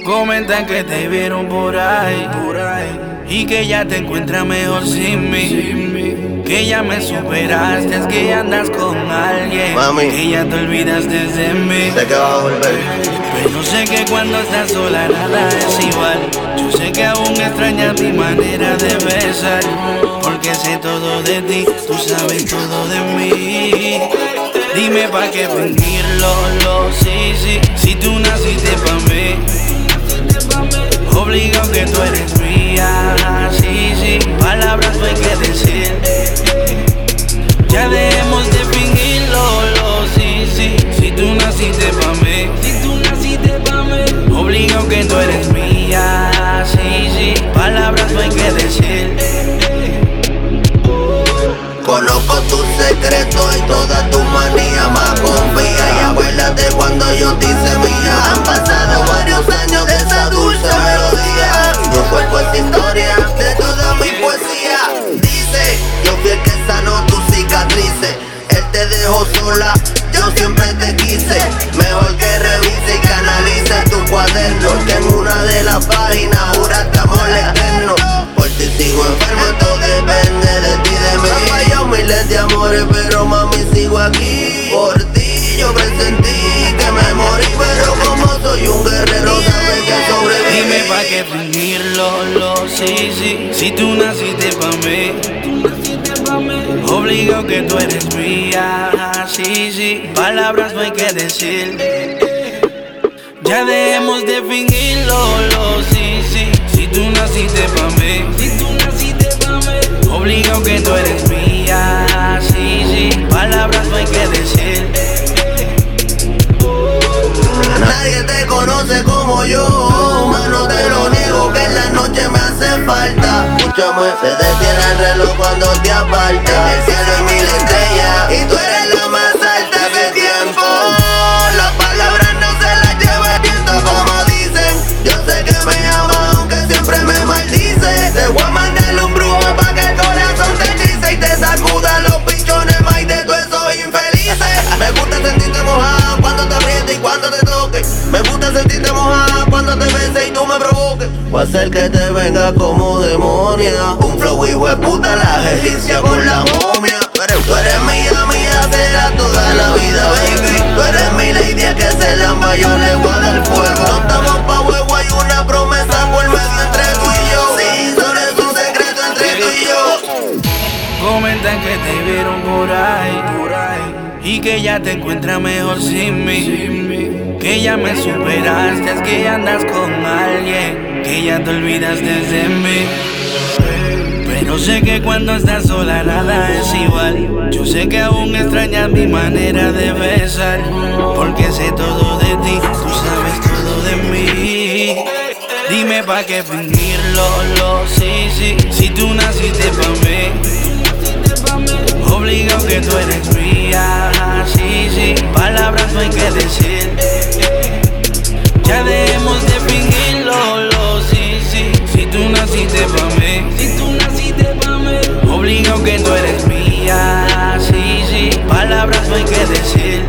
Comentan que te vieron por ahí, y que ya te encuentras mejor sin mí. Que ya me superaste, es que ya andas con alguien. Mami, que ya te olvidaste de mí. sé que vas a volver, pero sé que cuando estás sola nada es igual. Yo sé que aún extrañas mi manera de besar, porque sé todo de ti, tú sabes todo de mí. Dime pa' qué fingirlo, sí. Si tú naciste pa' mí, obligado que tú eres mía, sí. Palabras no hay que decir, ya dejemos de fingirlo, sí. Si tú naciste pa' mí, obligado que tú eres mía, sí. Palabras no hay que decir. conozco tus secretos y toda tu manía. Más confía y acuérdate cuando yo te hice mía. Han pasado varios años de esa dulce melodía. Tu cuerpo es historia de toda mi poesía. Dice, yo fui el que sanó tus cicatrices. Él te dejó sola, yo siempre te quise. Mejor que revise y canalice tu cuaderno, que en una de las páginas juraste amor eterno. Por ti sigo enfermo, todo depende de ti, de mí. Me fallado miles de amores, pero mami sigo aquí. Por ti yo presentí que me morí, pero como soy un guerrero, sabes que sobreviví. Dime pa' qué fingirlo, sí. Si tú naciste pa' mí, obligado que tú eres mía, sí. Palabras no hay que decir, ya dejemos de fingirlo, sí. Si tú naciste pa' mí, obligado que tú eres mía, sí. Palabras no hay que decir. Nadie te conoce como yo, mano, te lo niego que en la noche me hace falta. Escúchame, se detiene el reloj cuando te apartas. En el cielo hay 1000 estrellas y tú eres la más alta de tiempo. Las palabras no se las lleva el viento como dicen. Yo sé que me amas aunque siempre me maldice. Te voy a mandar un brujo pa' que el corazón te dice y te sacuda los pichones más de todos esos infelices. Me gusta sentirte mojada cuando te aprietes y cuando te toque. Me gusta sentirte mojada cuando te beses y tú me provoques. Voy a hacer que te venga como demonia. Un flow hijo de puta, la egipcia con la momia. Tú eres mía, será toda la vida, baby. Tú eres mi lady, a que se lamba yo le voy a dar fuego. No estamos pa' huevo, hay una promesa por medio entre tú y yo. Sí, solo es un secreto entre tú y yo. Comentan que te vieron por ahí, y que ya te encuentras mejor sin mí. Que ya me superaste, es que ya andas con alguien. Que ya te olvidaste de mí. Pero sé que cuando estás sola nada es igual. Yo sé que aún extrañas mi manera de besar, porque sé todo de ti, tú sabes todo de mí. Dime pa' qué fingirlo, sí. Si tú naciste pa' mí, obligado que tú eres mía, sí. Palabras no hay que decir, ya dejemos de fingirlo, sí. Si tú naciste pa' mí, obligado que tú eres mía, sí. Palabras no hay que decir.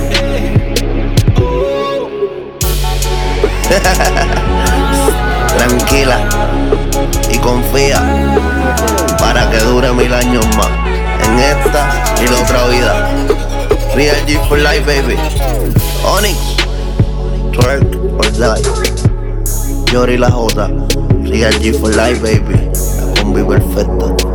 Tranquila y confía para que dure 1000 años más en esta y la otra vida. Real G for life, baby. Onyx, twerk or die. Yori la J. Real G for life, baby. La combi perfecta.